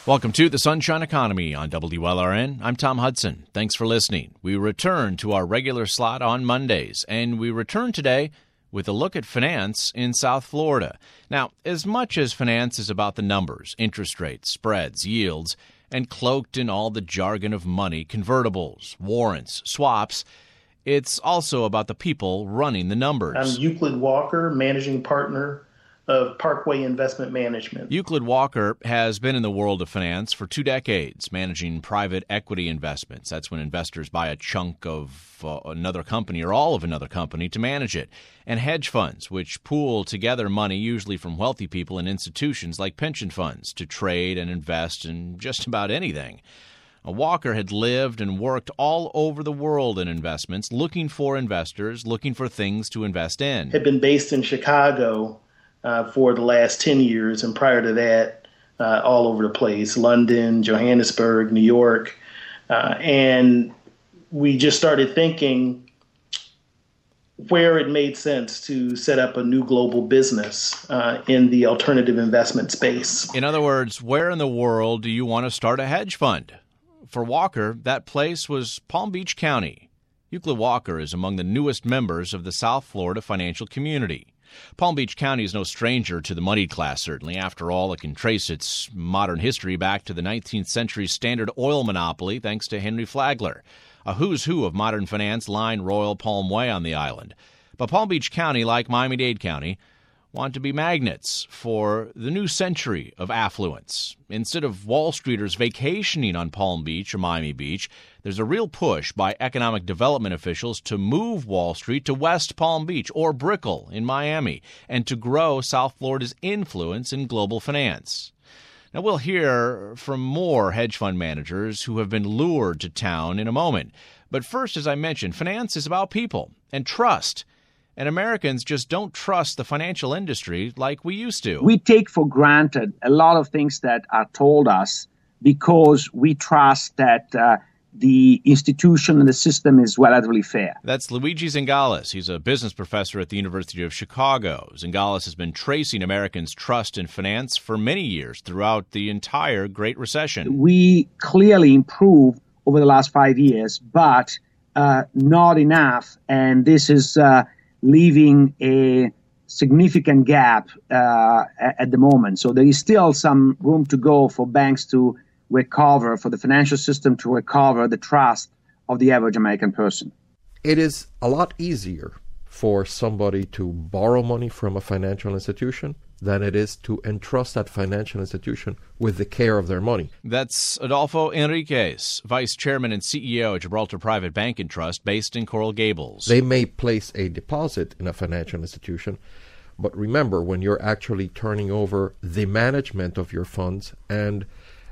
Welcome to the Sunshine Economy on WLRN. I'm Tom Hudson. Thanks for listening. We return to our regular slot on Mondays, and we return today with a look at finance in South Florida. Now, as much as finance is about the numbers, interest rates, spreads, yields, and cloaked in all the jargon of money, convertibles, warrants, swaps, it's also about the people running the numbers. I'm Euclid Walker, managing partner of Parkway Investment Management. Euclid Walker has been in the world of finance for 2 decades, managing private equity investments. That's when investors buy a chunk of another company or all of another company to manage it. And hedge funds, which pool together money usually from wealthy people and institutions like pension funds to trade and invest in just about anything. Walker had lived and worked all over the world in investments, looking for investors, looking for things to invest in. Had been based in Chicago for the last 10 years, and prior to that, all over the place, London, Johannesburg, New York. And we just started thinking where it made sense to set up a new global business in the alternative investment space. In other words, where in the world do you want to start a hedge fund? For Walker, that place was Palm Beach County. Euclid Walker is among the newest members of the South Florida financial community. Palm Beach County is no stranger to the moneyed class, certainly. After all, it can trace its modern history back to the 19th century Standard Oil monopoly, thanks to Henry Flagler. A who's who of modern finance line Royal Palm Way on the island. But Palm Beach County, like Miami-Dade County, want to be magnets for the new century of affluence. Instead of Wall Streeters vacationing on Palm Beach or Miami Beach, there's a real push by economic development officials to move Wall Street to West Palm Beach or Brickell in Miami and to grow South Florida's influence in global finance. Now, we'll hear from more hedge fund managers who have been lured to town in a moment. But first, as I mentioned, finance is about people and trust. And Americans just don't trust the financial industry like we used to. We take for granted a lot of things that are told us because we trust that the institution and the system is relatively fair. That's Luigi Zingales. He's a business professor at the University of Chicago. Zingales has been tracing Americans' trust in finance for many years throughout the entire Great Recession. We clearly improved over the last 5 years, but not enough. And this is leaving a significant gap at the moment. So there is still some room to go for banks to recover, for the financial system to recover the trust of the average American person. It is a lot easier for somebody to borrow money from a financial institution than it is to entrust that financial institution with the care of their money. That's Adolfo Enriquez, Vice Chairman and CEO at Gibraltar Private Bank and Trust, based in Coral Gables. They may place a deposit in a financial institution, but remember, when you're actually turning over the management of your funds and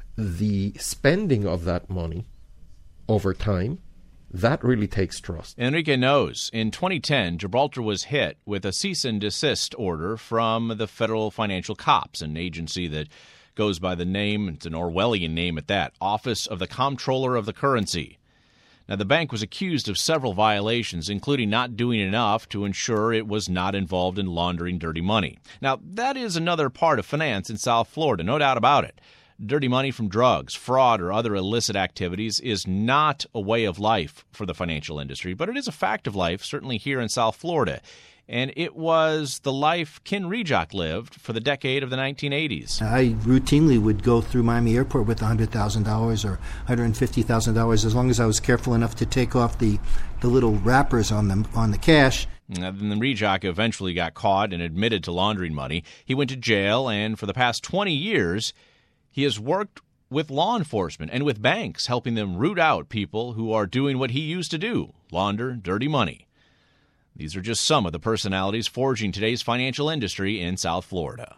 the spending of that money over time, that really takes trust. Enrique knows. In 2010, Gibraltar was hit with a cease and desist order from the Federal Financial Cops, an agency that goes by the name, it's an Orwellian name at that, Office of the Comptroller of the Currency. Now, the bank was accused of several violations, including not doing enough to ensure it was not involved in laundering dirty money. Now, that is another part of finance in South Florida, no doubt about it. Dirty money from drugs, fraud, or other illicit activities is not a way of life for the financial industry, but it is a fact of life, certainly here in South Florida. And it was the life Ken Rejock lived for the decade of the 1980s. I routinely would go through Miami Airport with $100,000 or $150,000 as long as I was careful enough to take off the little wrappers on the cash. Then Rejock eventually got caught and admitted to laundering money. He went to jail, and for the past 20 years, he has worked with law enforcement and with banks, helping them root out people who are doing what he used to do, launder dirty money. These are just some of the personalities forging today's financial industry in South Florida.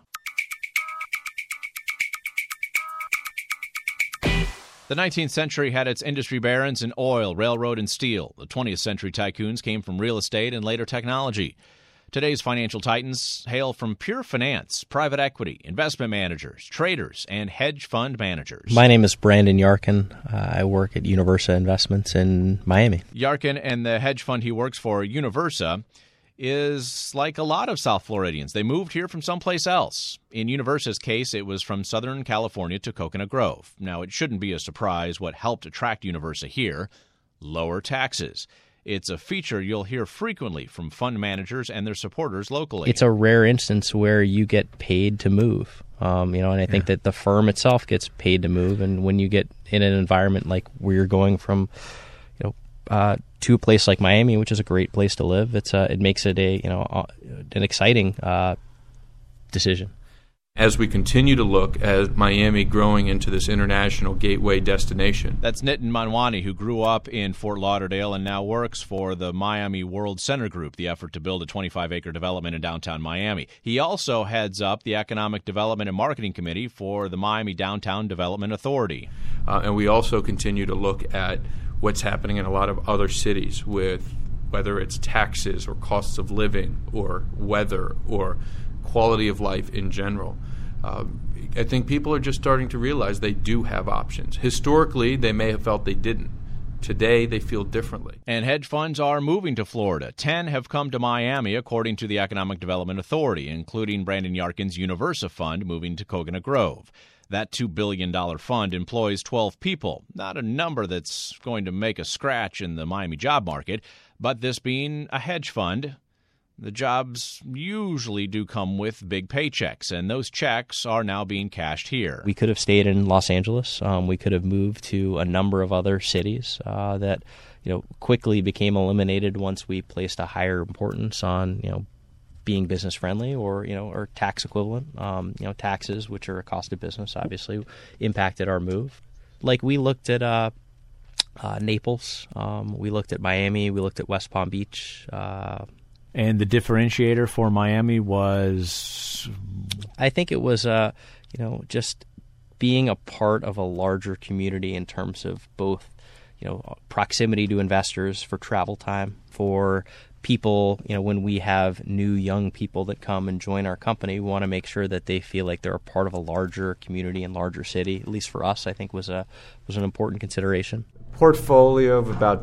The 19th century had its industry barons in oil, railroad, and steel. The 20th century tycoons came from real estate and later technology. Today's financial titans hail from pure finance, private equity, investment managers, traders, and hedge fund managers. My name is Brandon Yarkin. I work at Universa Investments in Miami. Yarkin and the hedge fund he works for, Universa, is like a lot of South Floridians. They moved here from someplace else. In Universa's case, it was from Southern California to Coconut Grove. Now, it shouldn't be a surprise what helped attract Universa here: lower taxes. It's a feature you'll hear frequently from fund managers and their supporters locally. It's a rare instance where you get paid to move. And I think that the firm itself gets paid to move. And when you get in an environment like where you're going from, to a place like Miami, which is a great place to live, it makes it an exciting decision. As we continue to look at Miami growing into this international gateway destination. That's Nitin Manwani, who grew up in Fort Lauderdale and now works for the Miami World Center Group, the effort to build a 25-acre development in downtown Miami. He also heads up the Economic Development and Marketing Committee for the Miami Downtown Development Authority. And we also continue to look at what's happening in a lot of other cities with whether it's taxes or costs of living or weather or quality of life in general. I think people are just starting to realize they do have options. Historically, they may have felt they didn't. Today, they feel differently. And hedge funds are moving to Florida. 10 have come to Miami, according to the Economic Development Authority, including Brandon Yarkin's Universa Fund moving to Coconut Grove. That $2 billion fund employs 12 people, not a number that's going to make a scratch in the Miami job market, but this being a hedge fund, the jobs usually do come with big paychecks, and those checks are now being cashed here. We could have stayed in Los Angeles. We could have moved to a number of other cities that quickly became eliminated once we placed a higher importance on being business friendly or tax equivalent. Taxes, which are a cost of business, obviously impacted our move. Like we looked at Naples, we looked at Miami, we looked at West Palm Beach. And the differentiator for Miami was? I think it was, just being a part of a larger community in terms of both, proximity to investors for travel time, for people, when we have new young people that come and join our company, we want to make sure that they feel like they're a part of a larger community and larger city. At least for us, I think was an important consideration. Portfolio of about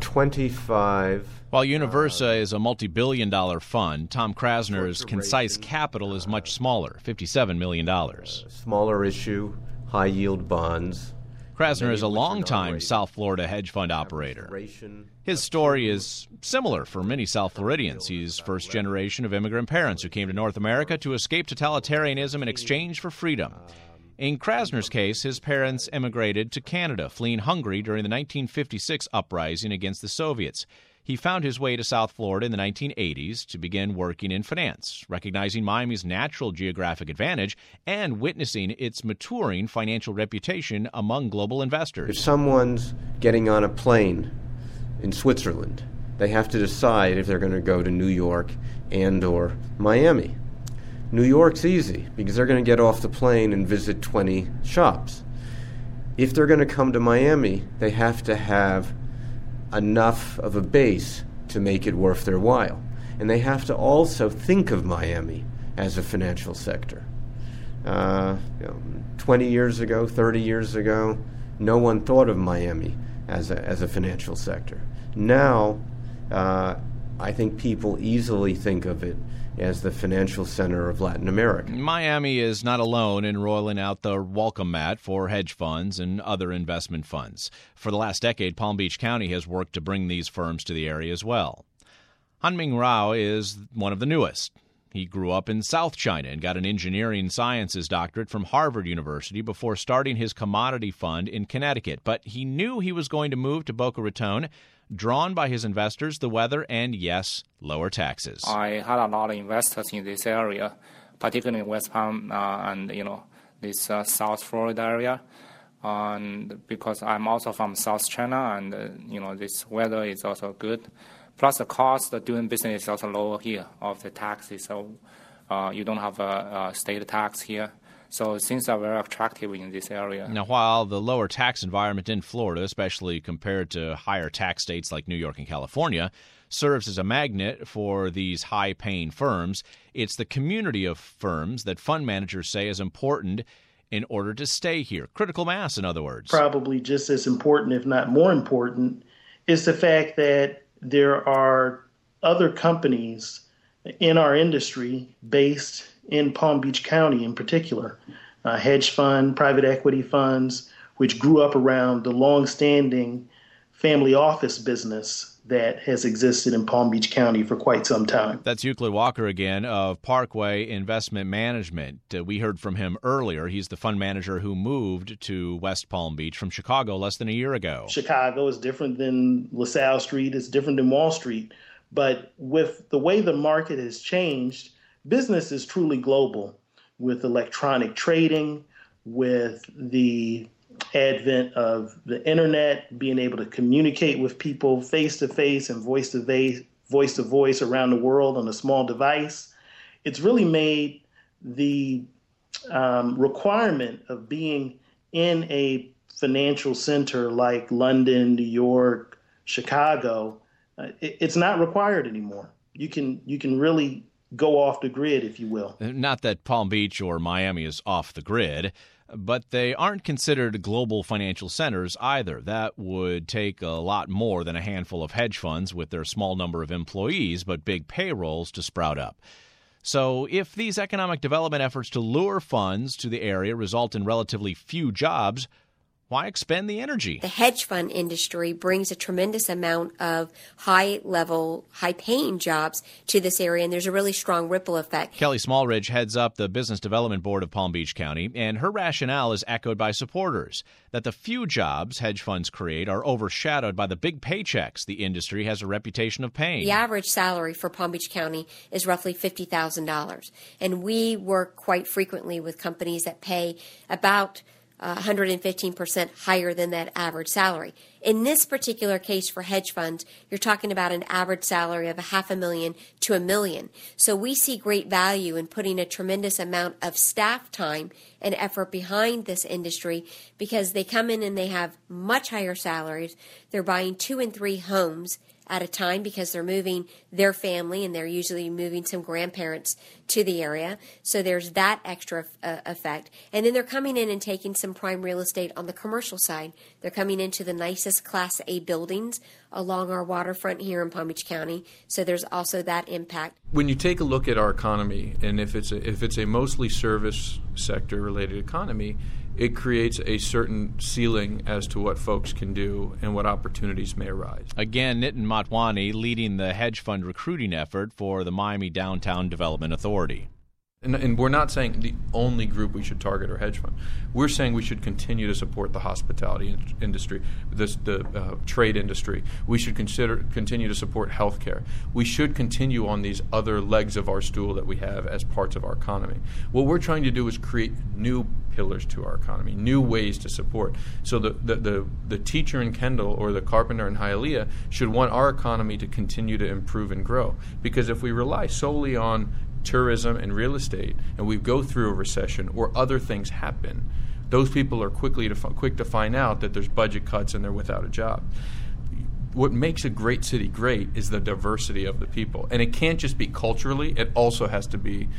25. While Universa is a multi-billion-dollar fund, Tom Krasner's Concise Capital is much smaller, $57 million. Smaller issue, high-yield bonds. Krasner is a longtime South Florida hedge fund operator. His story is similar for many South Floridians. He's first generation of immigrant parents who came to North America to escape totalitarianism in exchange for freedom. In Krasner's case, his parents emigrated to Canada, fleeing Hungary during the 1956 uprising against the Soviets. He found his way to South Florida in the 1980s to begin working in finance, recognizing Miami's natural geographic advantage and witnessing its maturing financial reputation among global investors. If someone's getting on a plane in Switzerland, they have to decide if they're going to go to New York and or Miami. New York's easy because they're going to get off the plane and visit 20 shops. If they're going to come to Miami, they have to have enough of a base to make it worth their while. And they have to also think of Miami as a financial sector. 20 years ago, 30 years ago, no one thought of Miami as a financial sector. Now, I think people easily think of it as the financial center of Latin America. Miami is not alone in rolling out the welcome mat for hedge funds and other investment funds. For the last decade, Palm Beach County has worked to bring these firms to the area as well. Hanming Rao is one of the newest. He grew up in South China and got an engineering sciences doctorate from Harvard University before starting his commodity fund in Connecticut. But he knew he was going to move to Boca Raton, drawn by his investors, the weather, and, yes, lower taxes. I had a lot of investors in this area, particularly in West Palm and, this South Florida area. And because I'm also from South China and, this weather is also good. Plus the cost of doing business is also lower here of the taxes, so you don't have a state tax here. So things are very attractive in this area. Now, while the lower tax environment in Florida, especially compared to higher tax states like New York and California, serves as a magnet for these high-paying firms, it's the community of firms that fund managers say is important in order to stay here. Critical mass, in other words. Probably just as important, if not more important, is the fact that there are other companies in our industry based in Palm Beach County in particular. Hedge fund, private equity funds, which grew up around the long-standing family office business that has existed in Palm Beach County for quite some time. That's Euclid Walker again of Parkway Investment Management. We heard from him earlier. He's the fund manager who moved to West Palm Beach from Chicago less than a year ago. Chicago is different than LaSalle Street. It's different than Wall Street. But with the way the market has changed, business is truly global. With electronic trading, with the advent of the internet, being able to communicate with people face-to-face and voice-to-voice around the world on a small device, it's really made the requirement of being in a financial center like London, New York, Chicago, it's not required anymore. You can really go off the grid, if you will. Not that Palm Beach or Miami is off the grid, but they aren't considered global financial centers either. That would take a lot more than a handful of hedge funds with their small number of employees but big payrolls to sprout up. So if these economic development efforts to lure funds to the area result in relatively few jobs, why expend the energy? The hedge fund industry brings a tremendous amount of high-level, high-paying jobs to this area, and there's a really strong ripple effect. Kelly Smallridge heads up the Business Development Board of Palm Beach County, and her rationale is echoed by supporters, that the few jobs hedge funds create are overshadowed by the big paychecks the industry has a reputation of paying. The average salary for Palm Beach County is roughly $50,000, and we work quite frequently with companies that pay about 115% higher than that average salary. In this particular case for hedge funds, you're talking about an average salary of $500,000 to $1 million. So we see great value in putting a tremendous amount of staff time and effort behind this industry because they come in and they have much higher salaries. They're buying 2 and 3 homes at a time because they're moving their family and they're usually moving some grandparents to the area. So there's that extra effect. And then they're coming in and taking some prime real estate on the commercial side. They're coming into the nicest Class A buildings along our waterfront here in Palm Beach County. So there's also that impact. When you take a look at our economy, and if it's a mostly service sector related economy, it creates a certain ceiling as to what folks can do and what opportunities may arise. Again, Nitin Motwani leading the hedge fund recruiting effort for the Miami Downtown Development Authority. And we're not saying the only group we should target are hedge funds. We're saying we should continue to support the hospitality industry, the trade industry. We should continue to support healthcare. We should continue on these other legs of our stool that we have as parts of our economy. What we're trying to do is create new pillars to our economy, new ways to support. So the teacher in Kendall or the carpenter in Hialeah should want our economy to continue to improve and grow. Because if we rely solely on tourism and real estate, and we go through a recession or other things happen, those people are quick to find out that there's budget cuts and they're without a job. What makes a great city great is the diversity of the people, and it can't just be culturally; it also has to be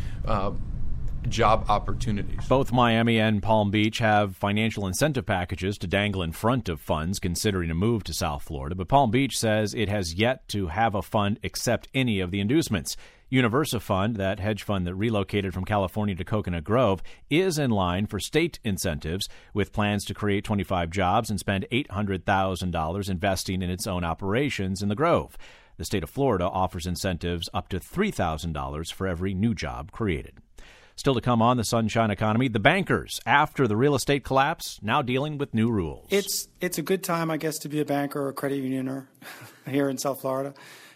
job opportunities. Both Miami and Palm Beach have financial incentive packages to dangle in front of funds considering a move to South Florida, but Palm Beach says it has yet to have a fund accept any of the inducements. Universa Fund, that hedge fund that relocated from California to Coconut Grove, is in line for state incentives with plans to create 25 jobs and spend $800,000 investing in its own operations in the Grove. The state of Florida offers incentives up to $3,000 for every new job created. Still to come on the Sunshine Economy, the bankers, after the real estate collapse, now dealing with new rules. It's a good time, I guess, to be a banker or a credit unioner here in South Florida.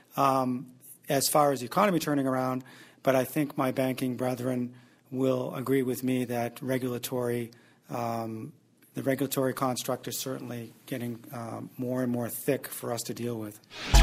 As far as the economy turning around, but I think my banking brethren will agree with me that the regulatory construct is certainly getting more and more thick for us to deal with.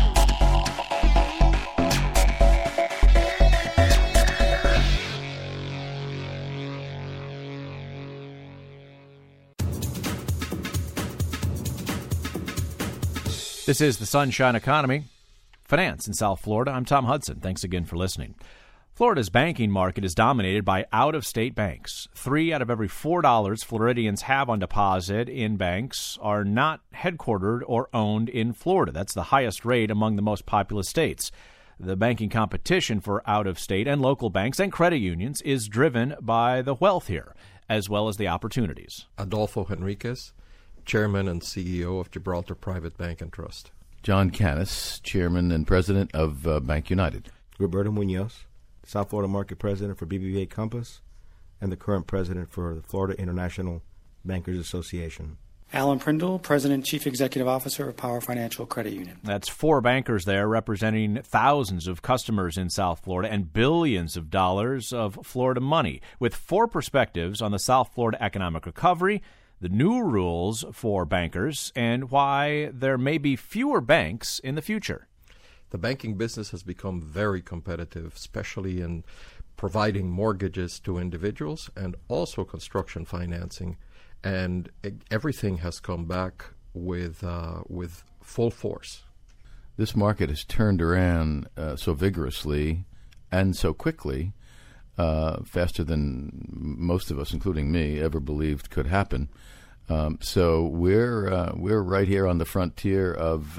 This is the Sunshine Economy. Finance in South Florida. I'm Tom Hudson. Thanks again for listening. Florida's banking market is dominated by out-of-state banks. 3 out of every $4 Floridians have on deposit in banks are not headquartered or owned in Florida. That's the highest rate among the most populous states. The banking competition for out-of-state and local banks and credit unions is driven by the wealth here, as well as the opportunities. Adolfo Henriquez, Chairman and CEO of Gibraltar Private Bank and Trust. John Canis, Chairman and President of Bank United. Roberto Munoz, South Florida Market President for BBVA Compass and the current President for the Florida International Bankers Association. Alan Prindle, President Chief Executive Officer of Power Financial Credit Union. That's 4 bankers there representing thousands of customers in South Florida and billions of dollars of Florida money, with 4 perspectives on the South Florida economic recovery, the new rules for bankers, and why there may be fewer banks in the future. The banking business has become very competitive, especially in providing mortgages to individuals and also construction financing. And everything has come back with full force. This market has turned around so vigorously and so quickly, faster than most of us, including me, ever believed could happen. So we're right here on the frontier of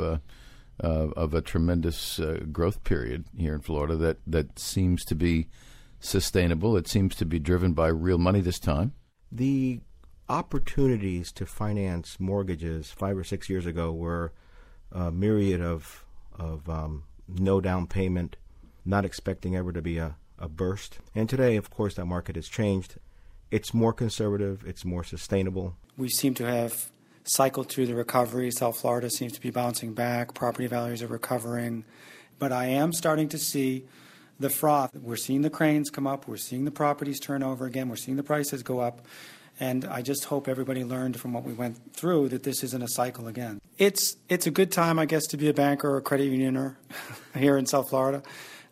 a tremendous growth period here in Florida that seems to be sustainable. It seems to be driven by real money this time. The opportunities to finance mortgages 5 or 6 years ago were a myriad of no down payment, not expecting ever to be a burst. And today, of course, that market has changed. It's more conservative. It's more sustainable. We seem to have cycled through the recovery. South Florida seems to be bouncing back. Property values are recovering. But I am starting to see the froth. We're seeing the cranes come up. We're seeing the properties turn over again. We're seeing the prices go up. And I just hope everybody learned from what we went through that this isn't a cycle again. It's a good time, I guess, to be a banker or a credit unioner here in South Florida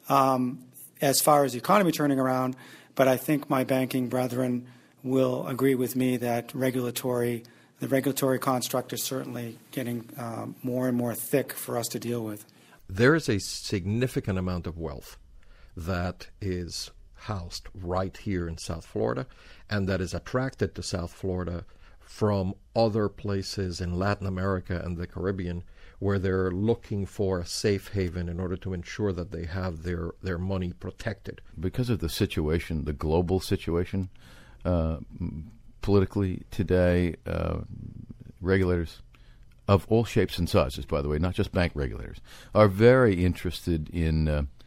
as far as the economy turning around. But I think my banking brethren will agree with me that the regulatory construct is certainly getting more and more thick for us to deal with. There is a significant amount of wealth that is housed right here in South Florida and that is attracted to South Florida from other places in Latin America and the Caribbean where they're looking for a safe haven in order to ensure that they have their money protected. Because of the situation, the global situation, politically today, regulators of all shapes and sizes, by the way, not just bank regulators, are very interested in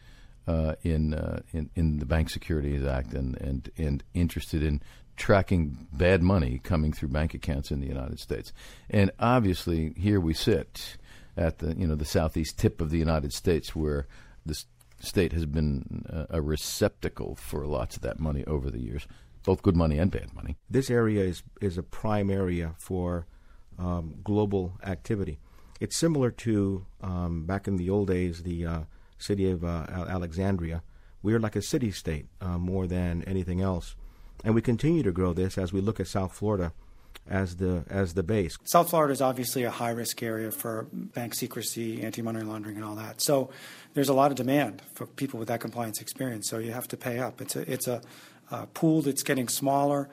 the Bank Securities Act and interested in tracking bad money coming through bank accounts in the United States. And obviously, here we sit at the southeast tip of the United States, where the state has been a receptacle for lots of that money over the years, both good money and bad money. This area is a prime area for global activity. It's similar to back in the old days, the city of Alexandria. We're like a city-state more than anything else. And we continue to grow this as we look at South Florida as the base. South Florida is obviously a high-risk area for bank secrecy, anti-money laundering, and all that. So there's a lot of demand for people with that compliance experience, so you have to pay up. It's a pool that's getting smaller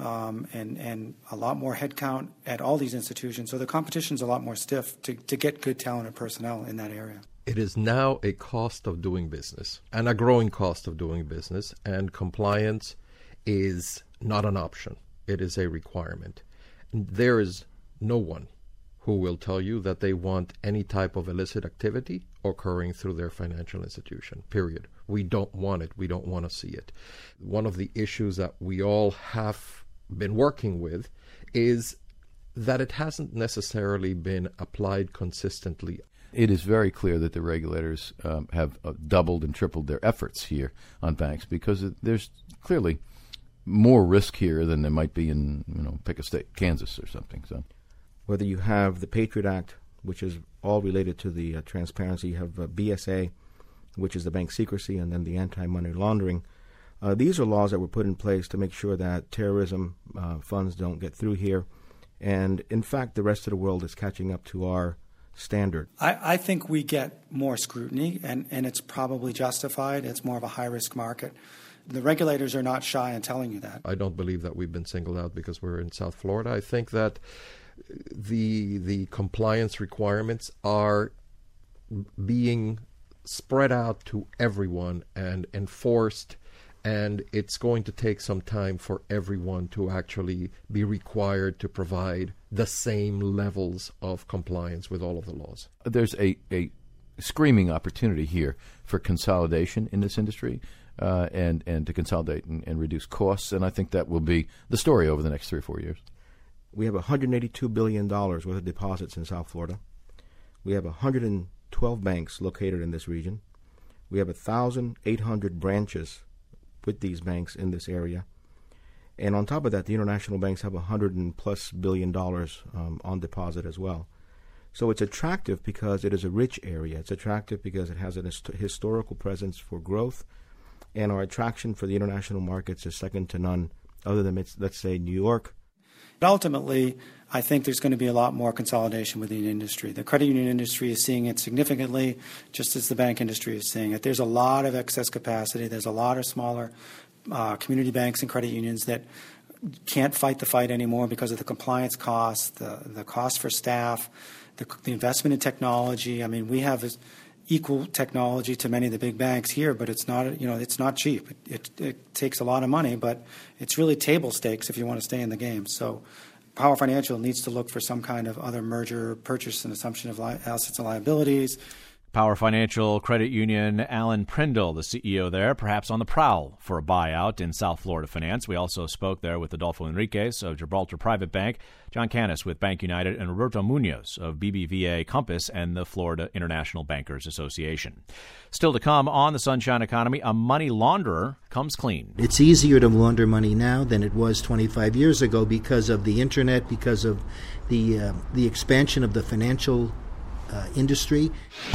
and a lot more headcount at all these institutions. So the competition's a lot more stiff to get good talented personnel in that area. It is now a cost of doing business and a growing cost of doing business, and compliance is not an option. It is a requirement. There is no one who will tell you that they want any type of illicit activity occurring through their financial institution, period. We don't want it. We don't want to see it. One of the issues that we all have been working with is that it hasn't necessarily been applied consistently. It is very clear that the regulators have doubled and tripled their efforts here on banks, because there's clearly more risk here than there might be in, pick a state, Kansas or something. So, whether you have the Patriot Act, which is all related to the transparency, you have BSA, which is the bank secrecy, and then the anti-money laundering. These are laws that were put in place to make sure that terrorism funds don't get through here. And, in fact, the rest of the world is catching up to our standard. I think we get more scrutiny, and it's probably justified. It's more of a high-risk market. The regulators are not shy in telling you that. I don't believe that we've been singled out because we're in South Florida. I think that the compliance requirements are being spread out to everyone and enforced, and it's going to take some time for everyone to actually be required to provide the same levels of compliance with all of the laws. There's a screaming opportunity here for consolidation in this industry and to consolidate and reduce costs, and I think that will be the story over the next 3 or 4 years. We have $182 billion worth of deposits in South Florida. We have 112 banks located in this region. We have 1,800 branches with these banks in this area. And on top of that, the international banks have $100+ billion on deposit as well. So it's attractive because it is a rich area. It's attractive because it has a historical presence for growth, and our attraction for the international markets is second to none, other than, let's say, New York. But ultimately, I think there's going to be a lot more consolidation within the industry. The credit union industry is seeing it significantly, just as the bank industry is seeing it. There's a lot of excess capacity. There's a lot of smaller community banks and credit unions that can't fight the fight anymore because of the compliance costs, the cost for staff, the investment in technology. I mean, we have equal technology to many of the big banks here, but it's not, it's not cheap. It takes a lot of money, but it's really table stakes if you want to stay in the game. So Power Financial needs to look for some kind of other merger, purchase, and assumption of assets and liabilities. Power Financial Credit Union, Alan Prindle, the CEO there, perhaps on the prowl for a buyout in South Florida finance. We also spoke there with Adolfo Enriquez of Gibraltar Private Bank, John Canis with Bank United, and Roberto Munoz of BBVA Compass and the Florida International Bankers Association. Still to come on the Sunshine Economy, a money launderer comes clean. It's easier to launder money now than it was 25 years ago because of the Internet, because of the expansion of the financial industry.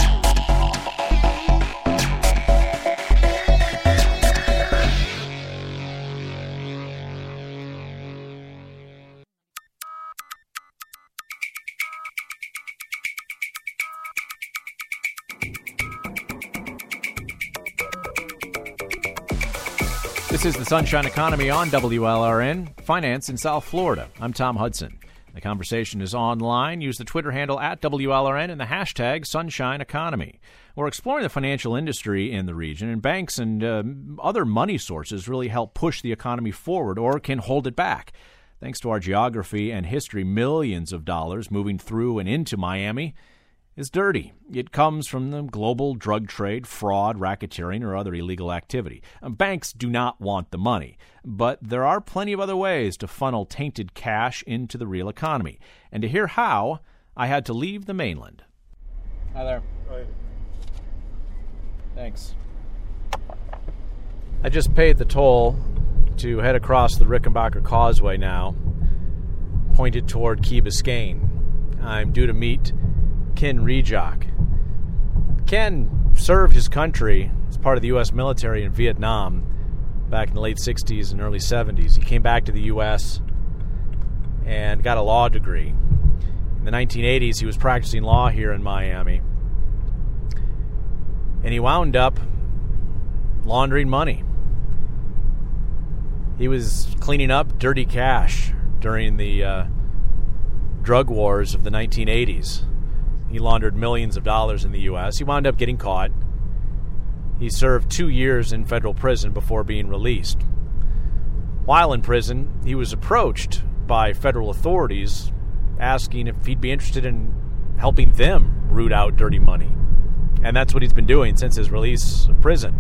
This is the Sunshine Economy on WLRN, Finance in South Florida. I'm Tom Hudson. The conversation is online. Use the Twitter handle at WLRN and the hashtag Sunshine Economy. We're exploring the financial industry in the region, and banks and other money sources really help push the economy forward or can hold it back. Thanks to our geography and history, millions of dollars moving through and into Miami is dirty. It comes from the global drug trade, fraud, racketeering, or other illegal activity. Banks do not want the money, but there are plenty of other ways to funnel tainted cash into the real economy. And to hear how, I had to leave the mainland. Hi there. Hi. Thanks. I just paid the toll to head across the Rickenbacker Causeway now, pointed toward Key Biscayne. I'm due to meet Ken Rejock. Ken served his country as part of the U.S. military in Vietnam back in the late 60s and early 70s. He came back to the U.S. and got a law degree. In the 1980s, he was practicing law here in Miami. And he wound up laundering money. He was cleaning up dirty cash during the drug wars of the 1980s. He laundered millions of dollars in the U.S. He wound up getting caught. He served 2 years in federal prison before being released. While in prison, he was approached by federal authorities asking if he'd be interested in helping them root out dirty money. And that's what he's been doing since his release of prison.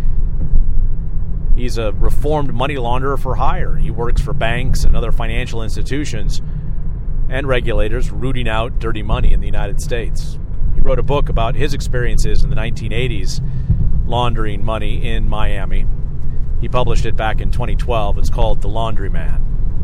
He's a reformed money launderer for hire. He works for banks and other financial institutions and regulators rooting out dirty money in the United States. He wrote a book about his experiences in the 1980s laundering money in Miami. He published it back in 2012. It's called The Laundryman.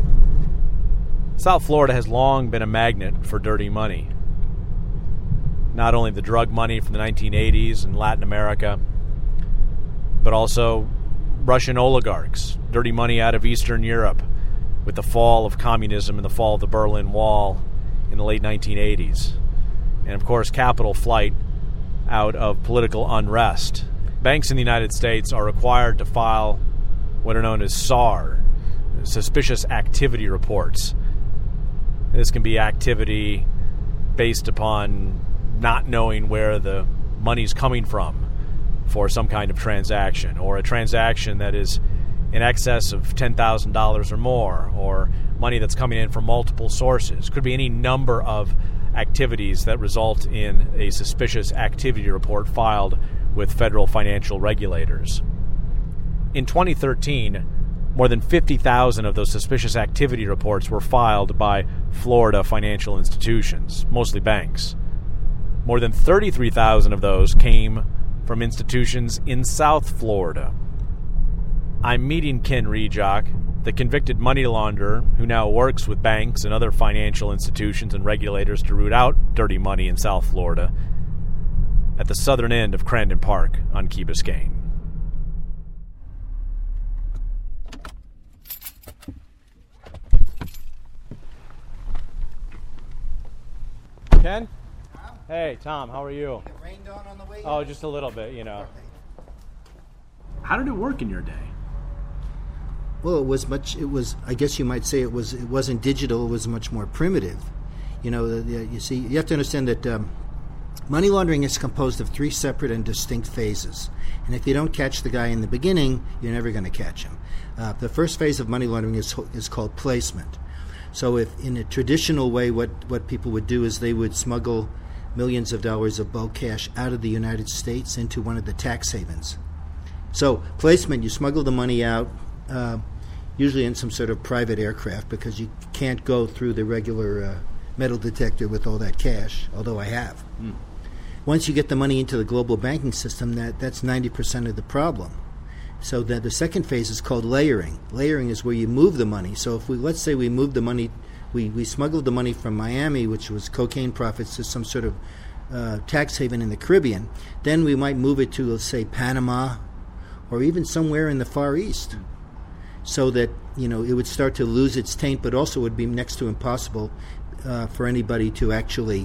South Florida has long been a magnet for dirty money. Not only the drug money from the 1980s in Latin America, but also Russian oligarchs, dirty money out of Eastern Europe, with the fall of communism and the fall of the Berlin Wall in the late 1980s. And, of course, capital flight out of political unrest. Banks in the United States are required to file what are known as SAR, Suspicious Activity Reports. This can be activity based upon not knowing where the money's coming from, for some kind of transaction, or a transaction that is in excess of $10,000 or more, or money that's coming in from multiple sources. Could be any number of activities that result in a suspicious activity report filed with federal financial regulators. In 2013, more than 50,000 of those suspicious activity reports were filed by Florida financial institutions, mostly banks. More than 33,000 of those came from institutions in South Florida. I'm meeting Ken Rejock, the convicted money launderer who now works with banks and other financial institutions and regulators to root out dirty money in South Florida, at the southern end of Crandon Park on Key Biscayne. Ken? Hey, Tom, how are you? It rained on the way? Oh, just a little bit, you know. How did it work in your day? Well, I guess you might say it wasn't digital, it was much more primitive. You know, you see, you have to understand that money laundering is composed of 3 separate and distinct phases. And if you don't catch the guy in the beginning, you're never going to catch him. The first phase of money laundering is called placement. So if in a traditional way, what people would do is they would smuggle millions of dollars of bulk cash out of the United States into one of the tax havens. So placement, you smuggle the money out, usually in some sort of private aircraft, because you can't go through the regular metal detector with all that cash, although I have. Once you get the money into the global banking system, that's 90% of the problem. So the second phase is called layering. Layering is where you move the money. So let's say we move the money, we smuggled the money from Miami, which was cocaine profits, to some sort of tax haven in the Caribbean. Then we might move it to, let's say, Panama, or even somewhere in the Far East, so that, you know, it would start to lose its taint, but also would be next to impossible for anybody to actually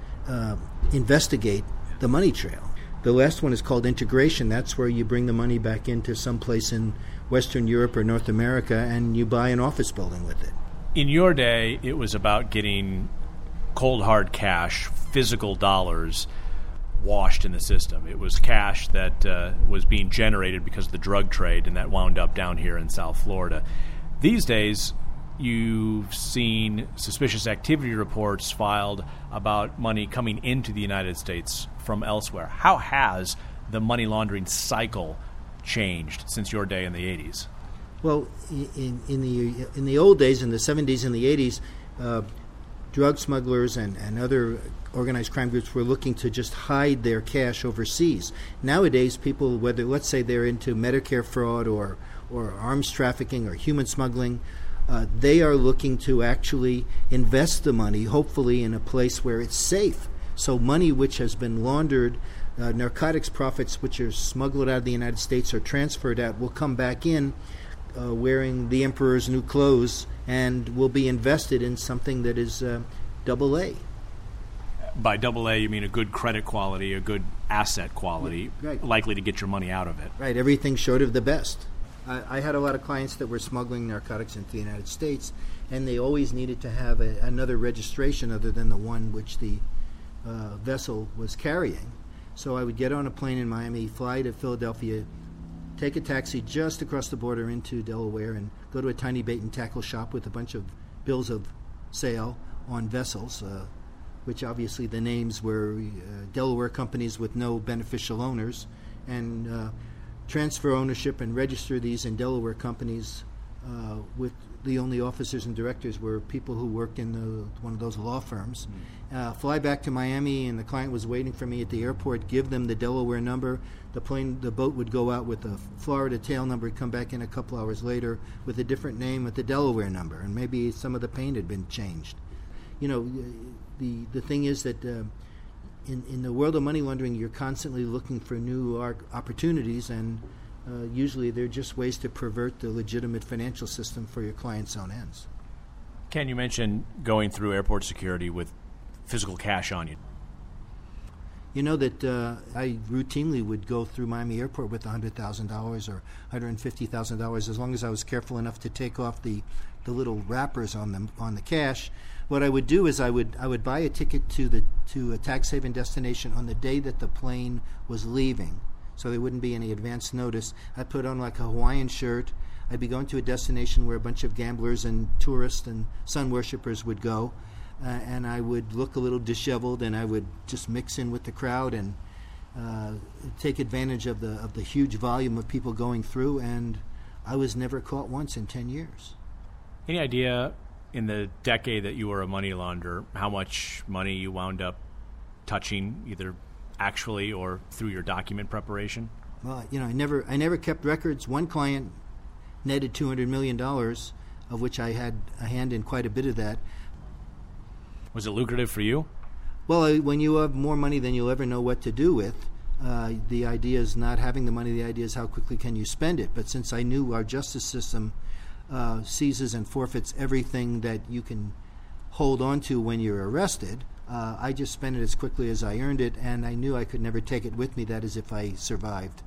investigate the money trail. The last one is called integration. That's where you bring the money back into some place in Western Europe or North America, and you buy an office building with it. In your day, it was about getting cold hard cash, physical dollars, washed in the system. It was cash that was being generated because of the drug trade, and that wound up down here in South Florida. These days, you've seen suspicious activity reports filed about money coming into the United States from elsewhere. How has the money laundering cycle changed since your day in the 80s? Well, in the old days, in the 70s and the 80s, drug smugglers and other organized crime groups were looking to just hide their cash overseas. Nowadays, people, whether, let's say, they're into Medicare fraud or arms trafficking or human smuggling, they are looking to actually invest the money, hopefully in a place where it's safe. So money which has been laundered, narcotics profits which are smuggled out of the United States or transferred out, will come back in wearing the emperor's new clothes and will be invested in something that is double A. By double A, you mean a good credit quality, a good asset quality, right, likely to get your money out of it. Right, everything short of the best. I had a lot of clients that were smuggling narcotics into the United States, and they always needed to have another registration other than the one which the vessel was carrying. So I would get on a plane in Miami, fly to Philadelphia, take a taxi just across the border into Delaware, and go to a tiny bait and tackle shop with a bunch of bills of sale on vessels, which obviously the names were Delaware companies with no beneficial owners, and transfer ownership and register these in Delaware companies with the only officers and directors were people who worked in one of those law firms. Fly back to Miami, and the client was waiting for me at the airport, give them the Delaware number. The boat would go out with a Florida tail number, come back in a couple hours later with a different name with the Delaware number, and maybe some of the paint had been changed. You know, the thing is that in the world of money laundering, you're constantly looking for new opportunities, and usually they're just ways to pervert the legitimate financial system for your client's own ends. Ken, you mentioned going through airport security with physical cash on you. You know that I routinely would go through Miami Airport with $100,000 or $150,000, as long as I was careful enough to take off the little wrappers on the cash. What I would do is I would buy a ticket to a tax haven destination on the day that the plane was leaving. so there wouldn't be any advance notice. I'd put on like a Hawaiian shirt. I'd be going to a destination where a bunch of gamblers and tourists and sun worshippers would go, and I would look a little disheveled, and I would just mix in with the crowd and take advantage of the huge volume of people going through, and I was never caught once in 10 years. Any idea in the decade that you were a money launderer how much money you wound up touching, either actually or through your document preparation? Well, I never kept records. One client netted $200 million, of which I had a hand in quite a bit of that. Was it lucrative for you? Well, when you have more money than you'll ever know what to do with, the idea is not having the money, the idea is how quickly can you spend it. But since I knew our justice system seizes and forfeits everything that you can hold on to when you're arrested, I just spent it as quickly as I earned it, and I knew I could never take it with me, that is if I survived.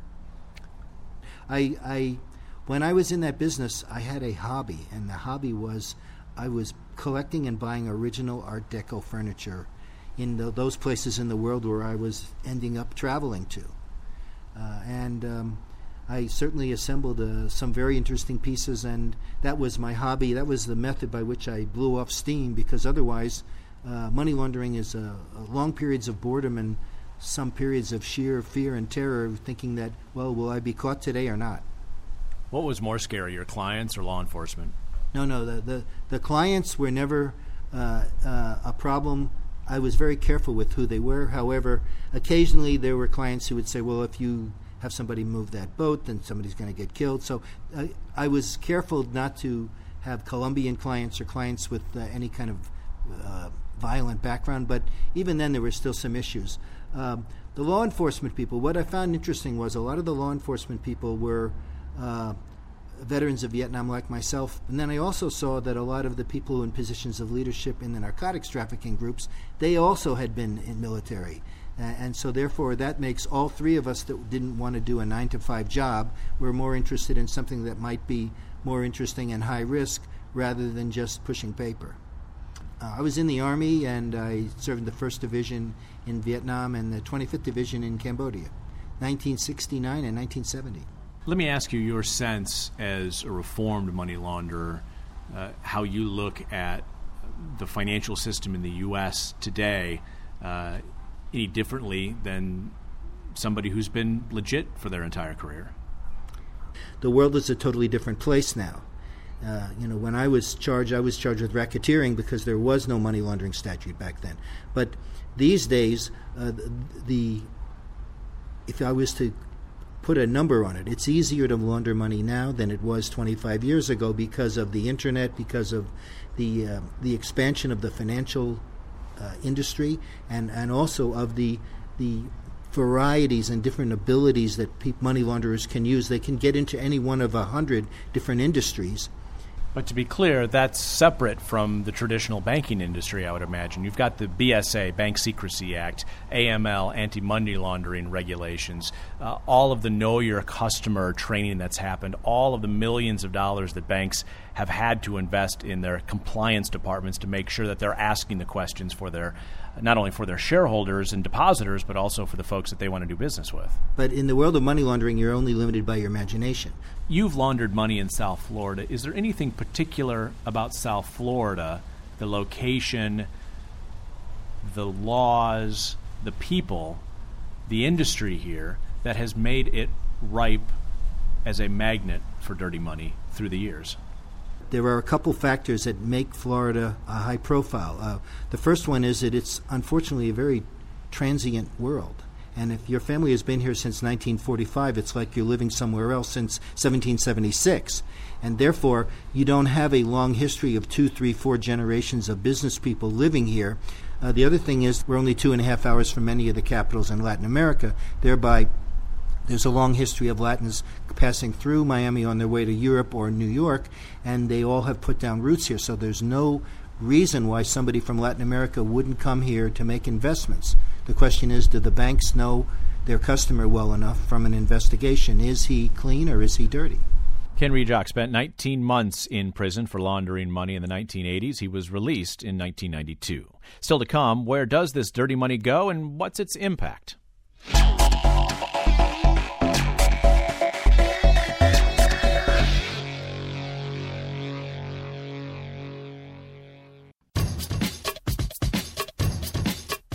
When I was in that business, I had a hobby, and the hobby was I was collecting and buying original Art Deco furniture in those places in the world where I was ending up traveling to. And I certainly assembled some very interesting pieces, and that was my hobby. That was the method by which I blew off steam, because otherwise money laundering is long periods of boredom and some periods of sheer fear and terror, thinking that, well, will I be caught today or not? What was more scary, your clients or law enforcement? No, the clients were never a problem. I was very careful with who they were. However, occasionally there were clients who would say, well, if you have somebody move that boat, then somebody's going to get killed. So I was careful not to have Colombian clients or clients with any kind of violent background, but even then there were still some issues. The law enforcement people, what I found interesting was a lot of the law enforcement people were veterans of Vietnam like myself, and then I also saw that a lot of the people in positions of leadership in the narcotics trafficking groups, they also had been in military. And so therefore that makes all three of us that didn't want to do a 9-to-5 job, we're more interested in something that might be more interesting and high risk rather than just pushing paper. I was in the Army, and I served in the 1st Division in Vietnam and the 25th Division in Cambodia, 1969 and 1970. Let me ask you your sense as a reformed money launderer, how you look at the financial system in the U.S. today any differently than somebody who's been legit for their entire career. The world is a totally different place now. When I was charged with racketeering because there was no money laundering statute back then. But these days, if I was to put a number on it, it's easier to launder money now than it was 25 years ago because of the internet, because of the expansion of the financial industry, and also of the varieties and different abilities that money launderers can use. They can get into any one of 100 different industries. But to be clear, that's separate from the traditional banking industry, I would imagine. You've got the BSA, Bank Secrecy Act, AML, anti-money laundering regulations, all of the know your customer training that's happened, all of the millions of dollars that banks have had to invest in their compliance departments to make sure that they're asking the questions for their, not only for their shareholders and depositors, but also for the folks that they want to do business with. But in the world of money laundering, you're only limited by your imagination. You've laundered money in South Florida. Is there anything particular about South Florida, the location, the laws, the people, the industry here, that has made it ripe as a magnet for dirty money through the years? There are a couple factors that make Florida a high profile. The first one is that it's unfortunately a very transient world. And if your family has been here since 1945, it's like you're living somewhere else since 1776. And therefore, you don't have a long history of 2, 3, 4 generations of business people living here. The other thing is we're only 2.5 hours from many of the capitals in Latin America. Thereby, there's a long history of Latins passing through Miami on their way to Europe or New York, and they all have put down roots here. So there's no reason why somebody from Latin America wouldn't come here to make investments. The question is, do the banks know their customer well enough from an investigation? Is he clean or is he dirty? Ken Rejock spent 19 months in prison for laundering money in the 1980s. He was released in 1992. Still to come, where does this dirty money go and what's its impact?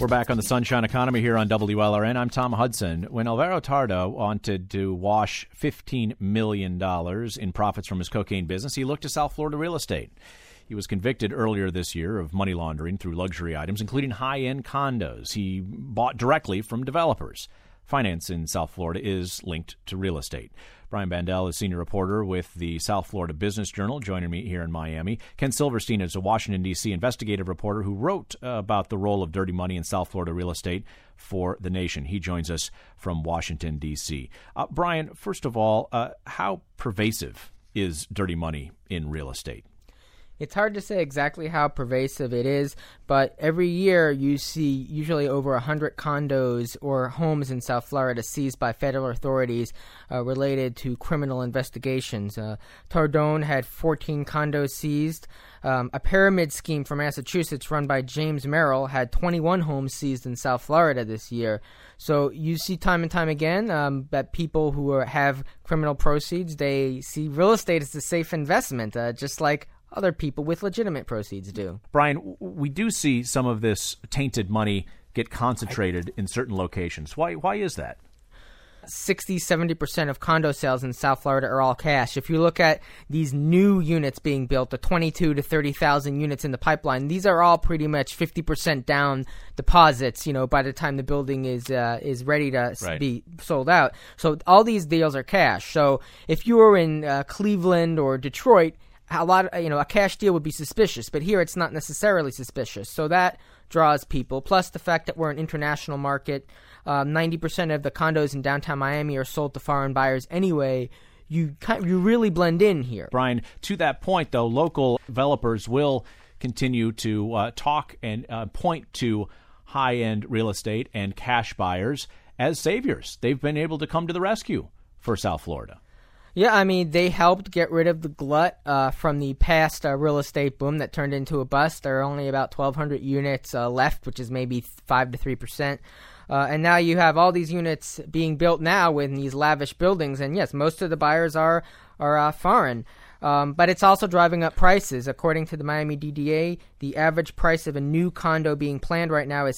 We're back on the Sunshine Economy here on WLRN. I'm Tom Hudson. When Alvaro Tardo wanted to wash $15 million in profits from his cocaine business, he looked to South Florida real estate. He was convicted earlier this year of money laundering through luxury items, including high-end condos he bought directly from developers. Finance in South Florida is linked to real estate. Brian Bandel is senior reporter with the South Florida Business Journal, joining me here in Miami. Ken Silverstein is a Washington, D.C. investigative reporter who wrote about the role of dirty money in South Florida real estate for The Nation. He joins us from Washington, D.C. Brian, first of all, how pervasive is dirty money in real estate? It's hard to say exactly how pervasive it is, but every year you see usually over 100 condos or homes in South Florida seized by federal authorities related to criminal investigations. Tardone had 14 condos seized. A pyramid scheme from Massachusetts run by James Merrill had 21 homes seized in South Florida this year. So you see time and time again that people who have criminal proceeds, they see real estate as a safe investment, just like other people with legitimate proceeds do. Brian, we do see some of this tainted money get concentrated in certain locations. Why is that? 60-70% of condo sales in South Florida are all cash. If you look at these new units being built, the 22 to 30,000 units in the pipeline, these are all pretty much 50% down deposits, by the time the building is ready to be sold out. So all these deals are cash. So if you were in Cleveland or Detroit, a cash deal would be suspicious, but here it's not necessarily suspicious. So that draws people. Plus the fact that we're an international market, 90% of the condos in downtown Miami are sold to foreign buyers anyway. You really blend in here. Brian, to that point, though, local developers will continue to talk and point to high-end real estate and cash buyers as saviors. They've been able to come to the rescue for South Florida. Yeah, they helped get rid of the glut from the past real estate boom that turned into a bust. There are only about 1,200 units left, which is maybe 5 to 3%. And now you have all these units being built now in these lavish buildings. And yes, most of the buyers are foreign. But it's also driving up prices. According to the Miami DDA, the average price of a new condo being planned right now is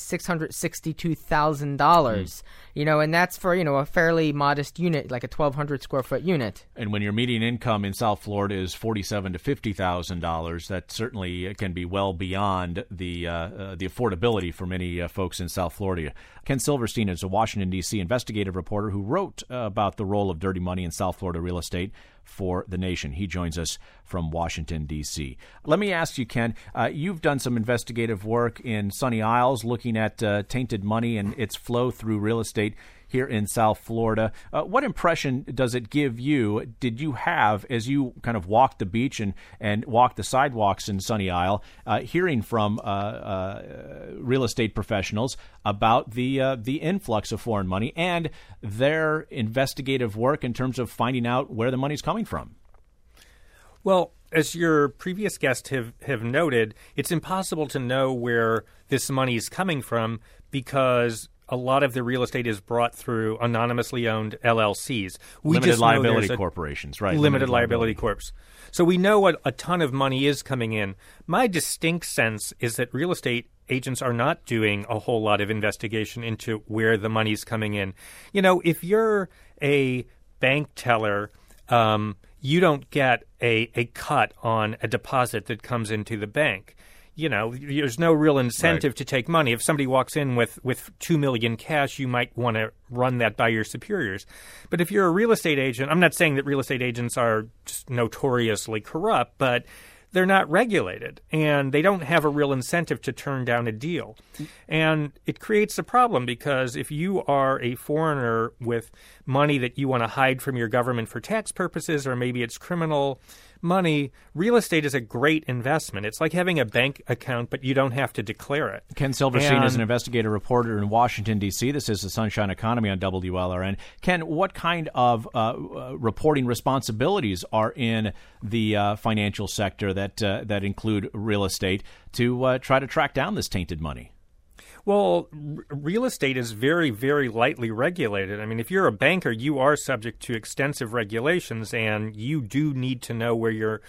$662,000. And that's for, a fairly modest unit, like a 1,200 square foot unit. And when your median income in South Florida is $47,000 to $50,000, that certainly can be well beyond the affordability for many folks in South Florida. Ken Silverstein is a Washington, D.C. investigative reporter who wrote about the role of dirty money in South Florida real estate for The Nation. He joins us from Washington, D.C. Let me ask you, Ken, you've done some investigative work in Sunny Isles looking at tainted money and its flow through real estate here in South Florida. What impression does it give you, did you have, as you kind of walked the beach and walked the sidewalks in Sunny Isle, hearing from real estate professionals about the influx of foreign money and their investigative work in terms of finding out where the money's coming from? Well, as your previous guests have noted, it's impossible to know where this money is coming from because a lot of the real estate is brought through anonymously owned LLCs. Limited liability corporations, right? Limited liability corps. So we know a ton of money is coming in. My distinct sense is that real estate agents are not doing a whole lot of investigation into where the money's coming in. If you're a bank teller, you don't get a cut on a deposit that comes into the bank. There's no real incentive to take money. If somebody walks in with $2 million cash, you might want to run that by your superiors. But if you're a real estate agent, I'm not saying that real estate agents are just notoriously corrupt, but they're not regulated, and they don't have a real incentive to turn down a deal. And it creates a problem because if you are a foreigner with money that you want to hide from your government for tax purposes, or maybe it's criminal money, real estate is a great investment. It's like having a bank account, but you don't have to declare it. Ken Silverstein is an investigative reporter in Washington, D.C. This is the Sunshine Economy on WLRN. Ken, what kind of reporting responsibilities are in the financial sector that include real estate to try to track down this tainted money? Well, real estate is very, very lightly regulated. If you're a banker, you are subject to extensive regulations, and you do need to know where your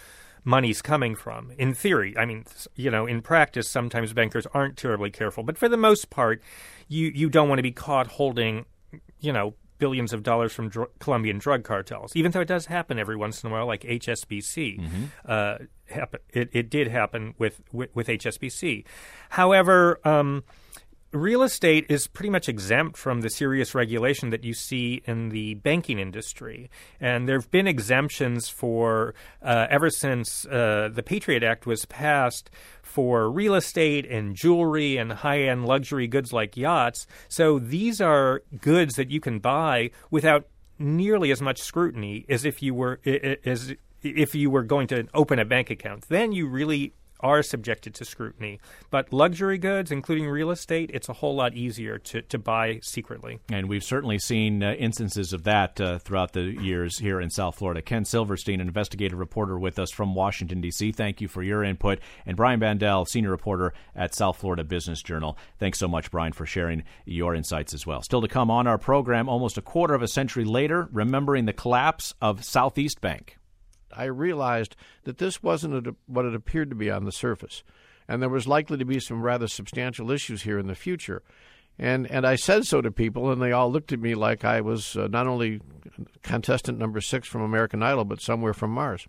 money's coming from. In theory, I mean, in practice, sometimes bankers aren't terribly careful. But for the most part, you don't want to be caught holding, billions of dollars from Colombian drug cartels, even though it does happen every once in a while, like HSBC. Mm-hmm. It did happen with HSBC. However, real estate is pretty much exempt from the serious regulation that you see in the banking industry. And there have been exemptions for ever since the Patriot Act was passed for real estate and jewelry and high-end luxury goods like yachts. So these are goods that you can buy without nearly as much scrutiny as if you were going to open a bank account. Then you really are subjected to scrutiny. But luxury goods, including real estate, it's a whole lot easier to buy secretly. And we've certainly seen instances of that throughout the years here in South Florida. Ken Silverstein, an investigative reporter with us from Washington, D.C., thank you for your input. And Brian Bandel, senior reporter at South Florida Business Journal. Thanks so much, Brian, for sharing your insights as well. Still to come on our program, almost a quarter of a century later, remembering the collapse of Southeast Bank. I realized that this wasn't what it appeared to be on the surface, and there was likely to be some rather substantial issues here in the future. And I said so to people, and they all looked at me like I was not only contestant number 6 from American Idol, but somewhere from Mars.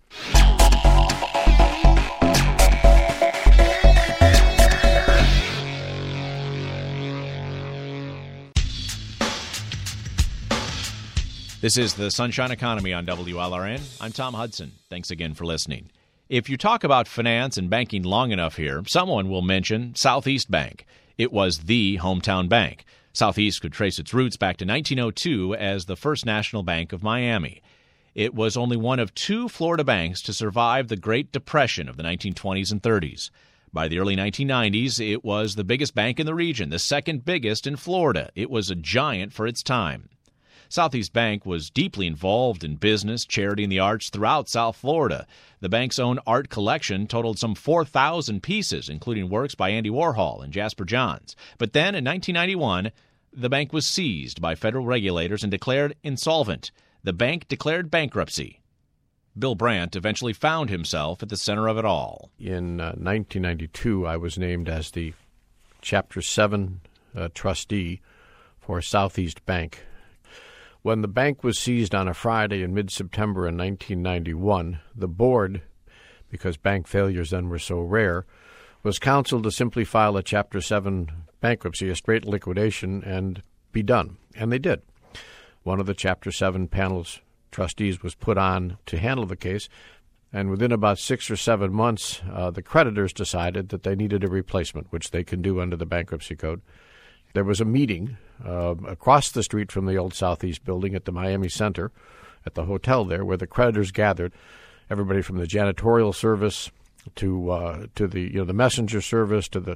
This is the Sunshine Economy on WLRN. I'm Tom Hudson. Thanks again for listening. If you talk about finance and banking long enough here, someone will mention Southeast Bank. It was the hometown bank. Southeast could trace its roots back to 1902 as the First National Bank of Miami. It was only one of 2 Florida banks to survive the Great Depression of the 1920s and 30s. By the early 1990s, it was the biggest bank in the region, the second biggest in Florida. It was a giant for its time. Southeast Bank was deeply involved in business, charity, and the arts throughout South Florida. The bank's own art collection totaled some 4,000 pieces, including works by Andy Warhol and Jasper Johns. But then, in 1991, the bank was seized by federal regulators and declared insolvent. The bank declared bankruptcy. Bill Brandt eventually found himself at the center of it all. In 1992, I was named as the Chapter 7 trustee for Southeast Bank. When the bank was seized on a Friday in mid-September in 1991, the board, because bank failures then were so rare, was counseled to simply file a Chapter 7 bankruptcy, a straight liquidation, and be done. And they did. One of the Chapter 7 panel's trustees was put on to handle the case, and within about 6 or 7 months, the creditors decided that they needed a replacement, which they can do under the bankruptcy code. There was a meeting across the street from the old Southeast building at the Miami Center, at the hotel there, where the creditors gathered. Everybody from the janitorial service to the messenger service to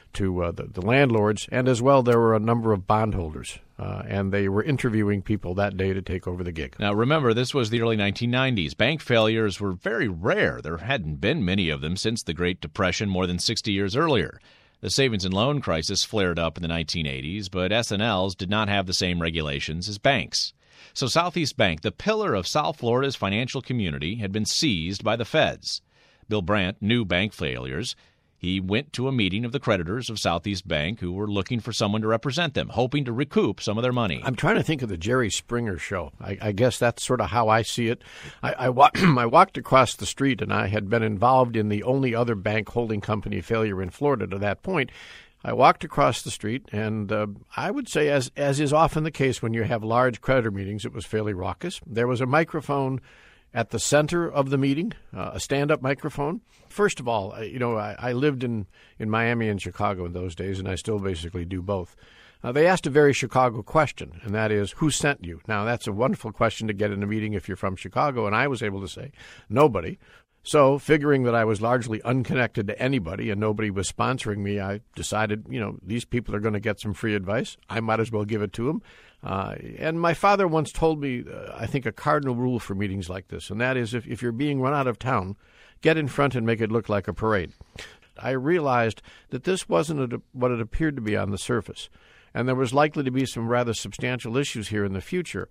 the landlords, and as well there were a number of bondholders, and they were interviewing people that day to take over the gig. Now remember, this was the early 1990s. Bank failures were very rare. There hadn't been many of them since the Great Depression more than 60 years earlier. The savings and loan crisis flared up in the 1980s, but S&Ls did not have the same regulations as banks. So Southeast Bank, the pillar of South Florida's financial community, had been seized by the feds. Bill Brandt knew bank failures. He went to a meeting of the creditors of Southeast Bank who were looking for someone to represent them, hoping to recoup some of their money. I'm trying to think of the Jerry Springer show. I guess that's sort of how I see it. I walked across the street, and I had been involved in the only other bank holding company failure in Florida to that point. I walked across the street, and I would say, as is often the case when you have large creditor meetings, it was fairly raucous. There was a microphone at the center of the meeting, a stand-up microphone. First of all, I lived in Miami and Chicago in those days, and I still basically do both. They asked a very Chicago question, and that is, who sent you? Now, that's a wonderful question to get in a meeting if you're from Chicago, and I was able to say, nobody. So, figuring that I was largely unconnected to anybody and nobody was sponsoring me, I decided, these people are going to get some free advice. I might as well give it to them. And my father once told me, I think, a cardinal rule for meetings like this, and that is if you're being run out of town, get in front and make it look like a parade. I realized that this wasn't what it appeared to be on the surface, and there was likely to be some rather substantial issues here in the future.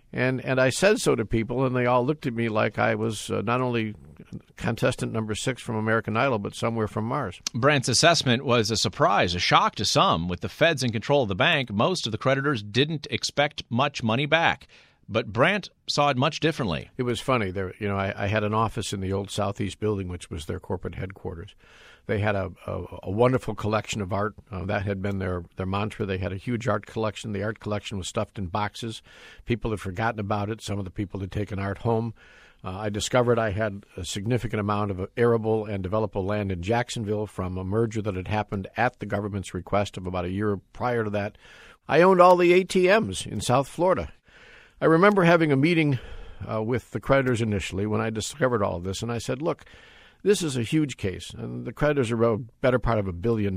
And I said so to people, and they all looked at me like I was not only contestant number 6 from American Idol, but somewhere from Mars. Brandt's assessment was a surprise, a shock to some. With the feds in control of the bank, most of the creditors didn't expect much money back. But Brandt saw it much differently. It was funny. I had an office in the old Southeast building, which was their corporate headquarters. They had a wonderful collection of art. That had been their mantra. They had a huge art collection. The art collection was stuffed in boxes. People had forgotten about it. Some of the people had taken art home. I discovered I had a significant amount of arable and developable land in Jacksonville from a merger that had happened at the government's request of about a year prior to that. I owned all the ATMs in South Florida. I remember having a meeting with the creditors initially when I discovered all of this, and I said, look, this is a huge case, and the creditors are a better part of $1 billion.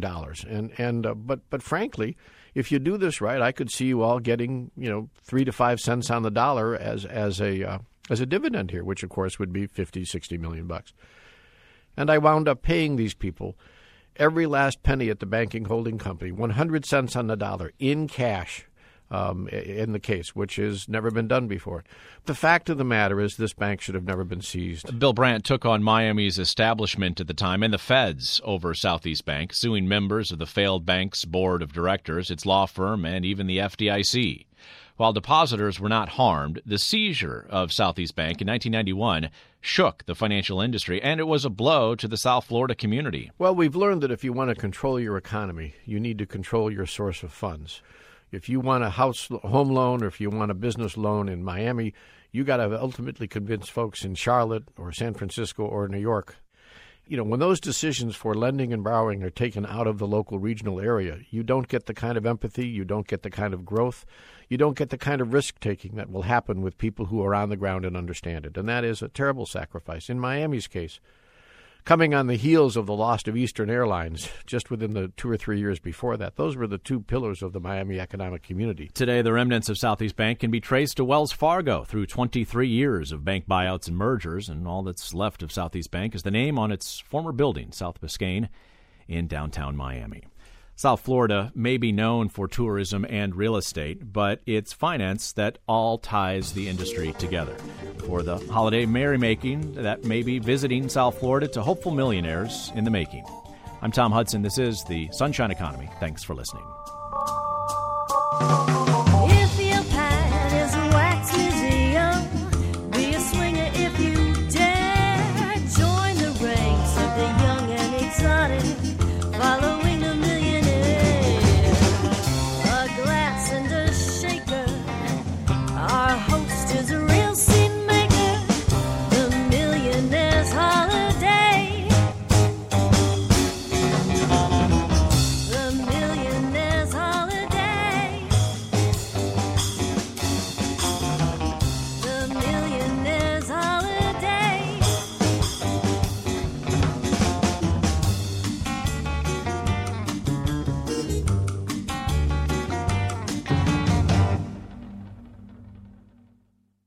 But frankly, if you do this right, I could see you all getting 3 to 5 cents on the dollar as a dividend here, which of course would be $50-60 million bucks. And I wound up paying these people every last penny at the banking holding company, 100 cents on the dollar in cash. In the case, which has never been done before. The fact of the matter is this bank should have never been seized. Bill Brandt took on Miami's establishment at the time and the feds over Southeast Bank, suing members of the failed bank's board of directors, its law firm, and even the FDIC. While depositors were not harmed, the seizure of Southeast Bank in 1991 shook the financial industry, and it was a blow to the South Florida community. Well, we've learned that if you want to control your economy, you need to control your source of funds. If you want a home loan or if you want a business loan in Miami, you got to ultimately convince folks in Charlotte or San Francisco or New York. When those decisions for lending and borrowing are taken out of the local regional area, you don't get the kind of empathy, you don't get the kind of growth, you don't get the kind of risk-taking that will happen with people who are on the ground and understand it. And that is a terrible sacrifice. In Miami's case, coming on the heels of the loss of Eastern Airlines just within the 2 or 3 years before that. Those were the 2 pillars of the Miami economic community. Today, the remnants of Southeast Bank can be traced to Wells Fargo through 23 years of bank buyouts and mergers, and all that's left of Southeast Bank is the name on its former building, South Biscayne, in downtown Miami. South Florida may be known for tourism and real estate, but it's finance that all ties the industry together. For the holiday merrymaking that may be visiting South Florida to hopeful millionaires in the making. I'm Tom Hudson. This is the Sunshine Economy. Thanks for listening.